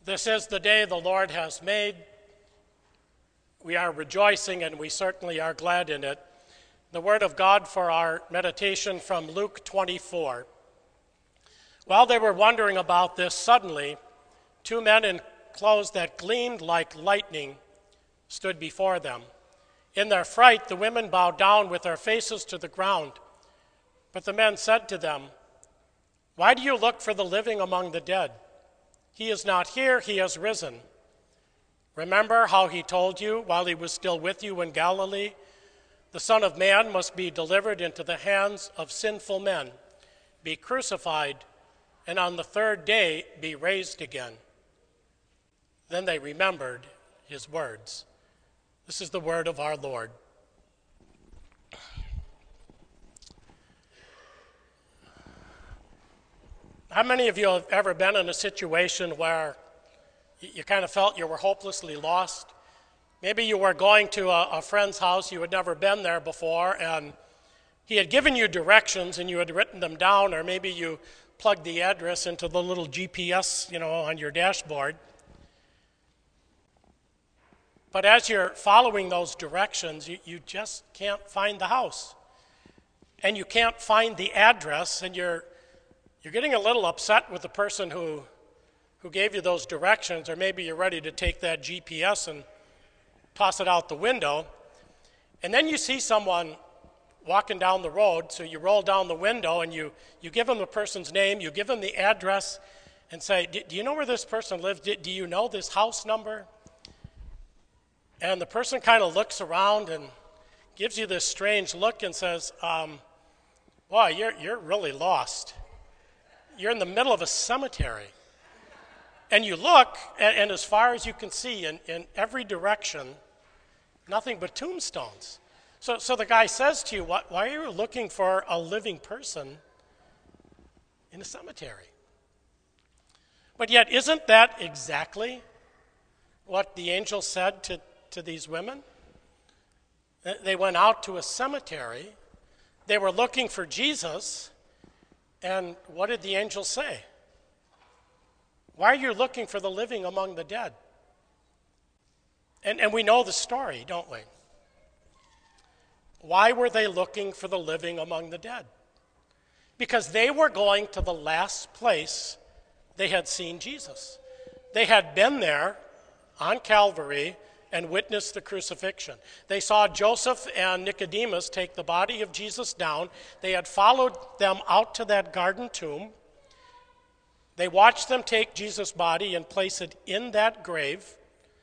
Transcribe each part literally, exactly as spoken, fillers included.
This is the day the Lord has made. We are rejoicing, and we certainly are glad in it. The word of God for our meditation from Luke twenty-four. While they were wondering about this, suddenly two men in clothes that gleamed like lightning stood before them. In their fright, the women bowed down with their faces to the ground. But the men said to them, "Why do you look for the living among the dead? He is not here, he has risen. Remember how he told you while he was still with you in Galilee, the Son of Man must be delivered into the hands of sinful men, be crucified, and on the third day be raised again." Then they remembered his words. This is the word of our Lord. How many of you have ever been in a situation where you kind of felt you were hopelessly lost? Maybe you were going to a, a friend's house, you had never been there before, and he had given you directions and you had written them down, or maybe you plugged the address into the little G P S, you know, on your dashboard. But as you're following those directions, you, you just can't find the house. And you can't find the address, and you're You're getting a little upset with the person who, who gave you those directions, or maybe you're ready to take that G P S and toss it out the window. And then you see someone walking down the road, so you roll down the window and you, you give them the person's name, you give them the address, and say, "Do you know where this person lives? Do you know this house number?" And the person kind of looks around and gives you this strange look and says, um, "Boy, you're, you're really lost. You're in the middle of a cemetery." And you look, and, and as far as you can see, in, in every direction, nothing but tombstones. So, so the guy says to you, "Why, why are you looking for a living person in a cemetery?" But yet, isn't that exactly what the angel said to, to these women? They went out to a cemetery. They were looking for Jesus. And what did the angel say? "Why are you looking for the living among the dead?" And, and we know the story, don't we? Why were they looking for the living among the dead? Because they were going to the last place they had seen Jesus. They had been there on Calvary and witnessed the crucifixion. They saw Joseph and Nicodemus take the body of Jesus down. They had followed them out to that garden tomb. They watched them take Jesus' body and place it in that grave,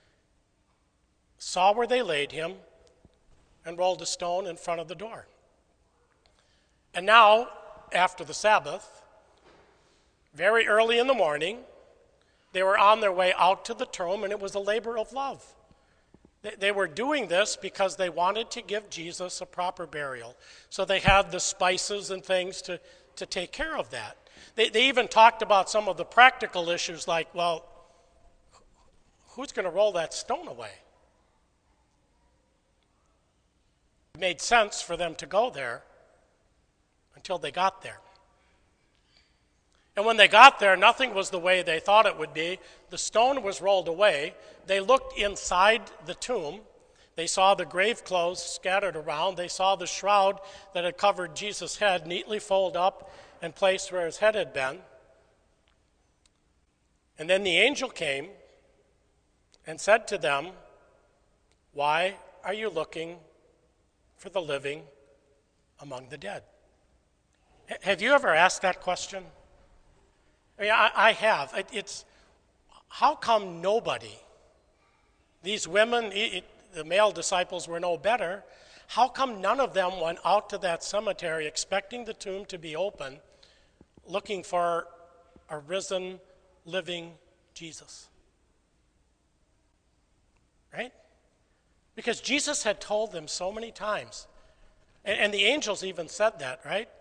saw where they laid him, and rolled a stone in front of the door. And now, after the Sabbath, very early in the morning, they were on their way out to the tomb, and it was a labor of love. They were doing this because they wanted to give Jesus a proper burial. So they had the spices and things to, to take care of that. They, they even talked about some of the practical issues like, well, who's going to roll that stone away? It made sense for them to go there until they got there. And when they got there, nothing was the way they thought it would be. The stone was rolled away. They looked inside the tomb. They saw the grave clothes scattered around. They saw the shroud that had covered Jesus' head neatly folded up and placed where his head had been. And then the angel came and said to them, "Why are you looking for the living among the dead?" Have you ever asked that question? I mean, I, I have. It, it's, how come nobody, these women, it, the male disciples were no better, how come none of them went out to that cemetery expecting the tomb to be open, looking for a risen, living Jesus? Right? Because Jesus had told them so many times, and, and the angels even said that, right?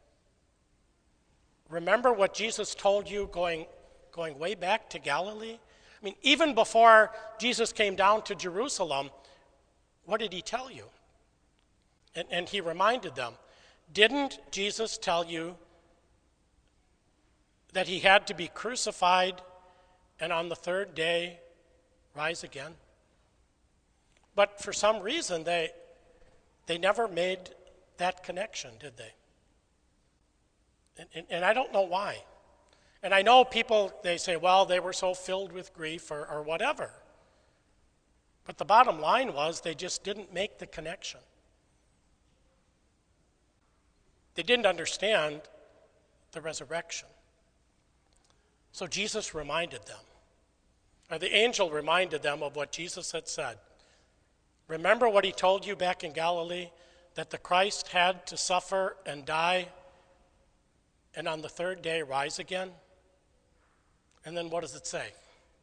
Remember what Jesus told you going, going way back to Galilee? I mean, even before Jesus came down to Jerusalem, what did he tell you? And, and he reminded them, didn't Jesus tell you that he had to be crucified and on the third day rise again. But for some reason, they, they never made that connection, did they? And, and, and I don't know why. And I know people, they say, well, they were so filled with grief or, or whatever. But the bottom line was they just didn't make the connection. They didn't understand the resurrection. So Jesus reminded them, or the angel reminded them of what Jesus had said. Remember what he told you back in Galilee, that the Christ had to suffer and die and on the third day rise again? And then what does it say?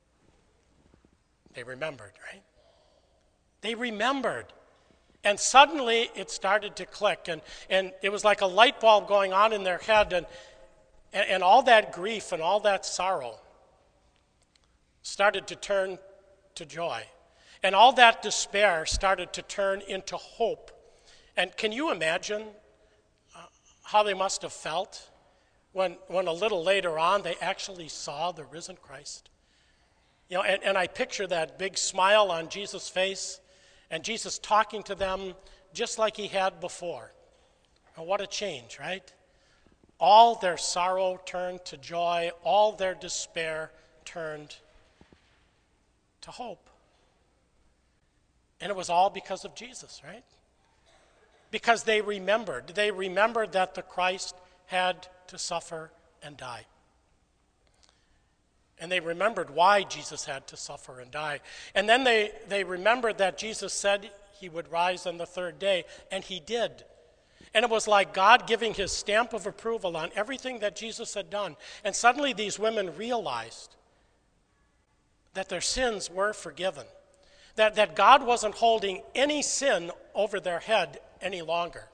They remembered, right? They remembered. And suddenly it started to click, and, and it was like a light bulb going on in their head, and, and, and all that grief and all that sorrow started to turn to joy. And all that despair started to turn into hope. And can you imagine uh, how they must have felt when, when a little later on they actually saw the risen Christ? You know, and, and I picture that big smile on Jesus' face, and Jesus talking to them just like he had before. And what a change, right? All their sorrow turned to joy. All their despair turned to hope. And it was all because of Jesus, right? Because they remembered. They remembered that the Christ had to suffer and die. And they remembered why Jesus had to suffer and die. And then they, they remembered that Jesus said he would rise on the third day, and he did. And it was like God giving his stamp of approval on everything that Jesus had done. And suddenly these women realized that their sins were forgiven, that, that God wasn't holding any sin over their head any longer.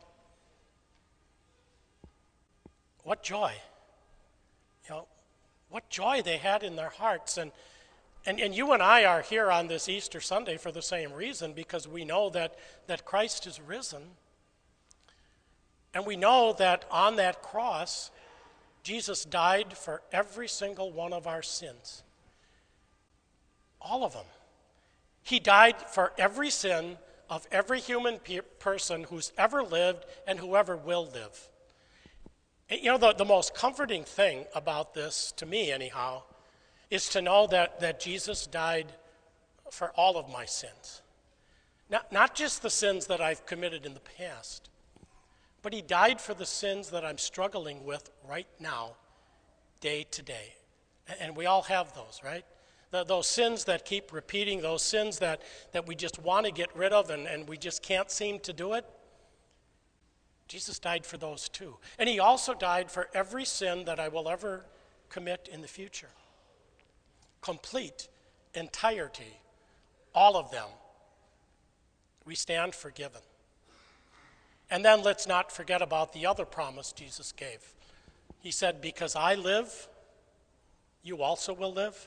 What joy. You know, what joy they had in their hearts. And, and, and you and I are here on this Easter Sunday for the same reason, because we know that, that Christ is risen. And we know that on that cross, Jesus died for every single one of our sins. All of them. He died for every sin of every human pe- person who's ever lived and whoever will live. And, you know, the, the most comforting thing about this, to me anyhow, is to know that, that Jesus died for all of my sins. Not, not just the sins that I've committed in the past, but he died for the sins that I'm struggling with right now, day to day. And, and we all have those, right? The, those sins that keep repeating, those sins that, that we just want to get rid of and, and we just can't seem to do it. Jesus died for those too. And he also died for every sin that I will ever commit in the future. Complete, entirety, all of them. We stand forgiven. And then let's not forget about the other promise Jesus gave. He said, because I live, you also will live.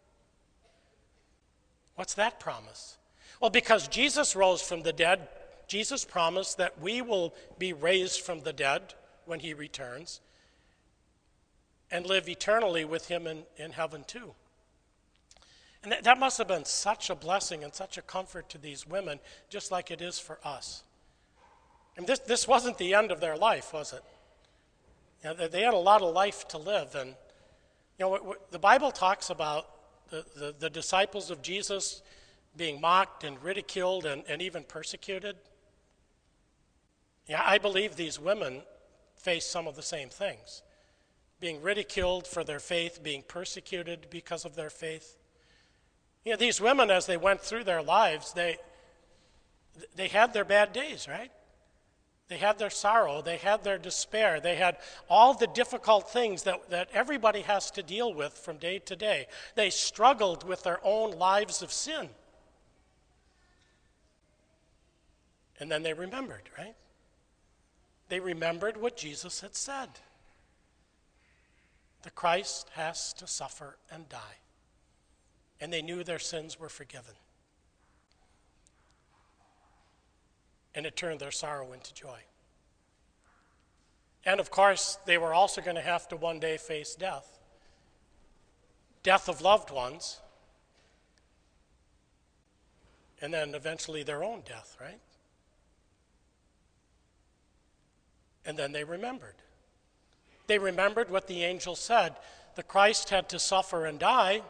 What's that promise? Well, because Jesus rose from the dead, Jesus promised that we will be raised from the dead when he returns and live eternally with him in, in heaven too. And that, that must have been such a blessing and such a comfort to these women, just like it is for us. And this, this wasn't the end of their life, was it? You know, they had a lot of life to live. And you know, what, what, the Bible talks about the, the, the disciples of Jesus being mocked and ridiculed and, and even persecuted. Yeah, I believe these women face some of the same things. Being ridiculed for their faith, being persecuted because of their faith. You know, these women, as they went through their lives, they they had their bad days, right? They had their sorrow, they had their despair, they had all the difficult things that, that everybody has to deal with from day to day. They struggled with their own lives of sin. And then they remembered, right? They remembered what Jesus had said. The Christ has to suffer and die. And they knew their sins were forgiven. And it turned their sorrow into joy. And of course, they were also going to have to one day face death. death of loved ones, and then eventually their own death, right? And then they remembered. They remembered what the angel said. The Christ had to suffer and die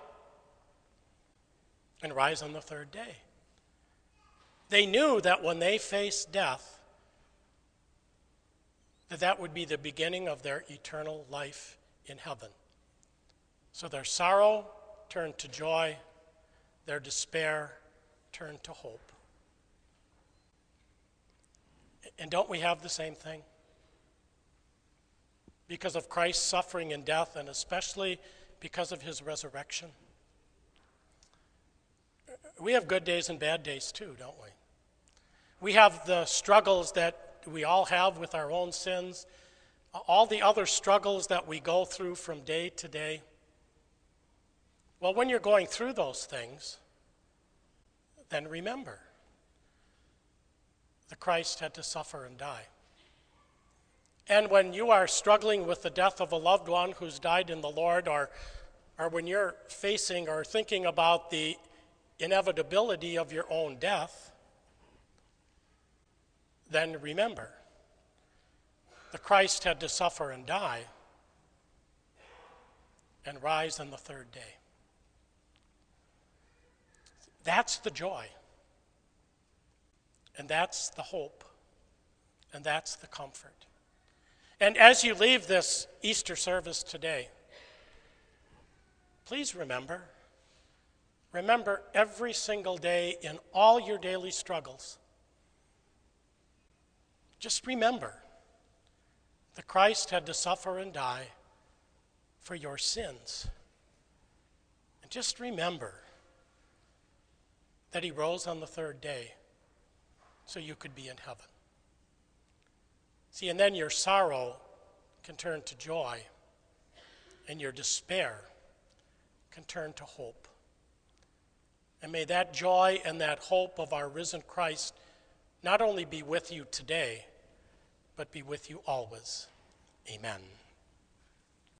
and rise on the third day. They knew that when they faced death, that that would be the beginning of their eternal life in heaven. So their sorrow turned to joy, their despair turned to hope. And don't we have the same thing? Because of Christ's suffering and death, and especially because of his resurrection. We have good days and bad days too, don't we? We have the struggles that we all have with our own sins, all the other struggles that we go through from day to day. Well, when you're going through those things, then remember, the Christ had to suffer and die. And when you are struggling with the death of a loved one who's died in the Lord, or, or when you're facing or thinking about the inevitability of your own death, then remember, the Christ had to suffer and die and rise on the third day. That's the joy, and that's the hope, and that's the comfort. And as you leave this Easter service today, please remember, remember every single day in all your daily struggles. Just remember, the Christ had to suffer and die for your sins. And just remember that he rose on the third day so you could be in heaven. See, and then your sorrow can turn to joy, and your despair can turn to hope. And may that joy and that hope of our risen Christ not only be with you today, but be with you always. Amen.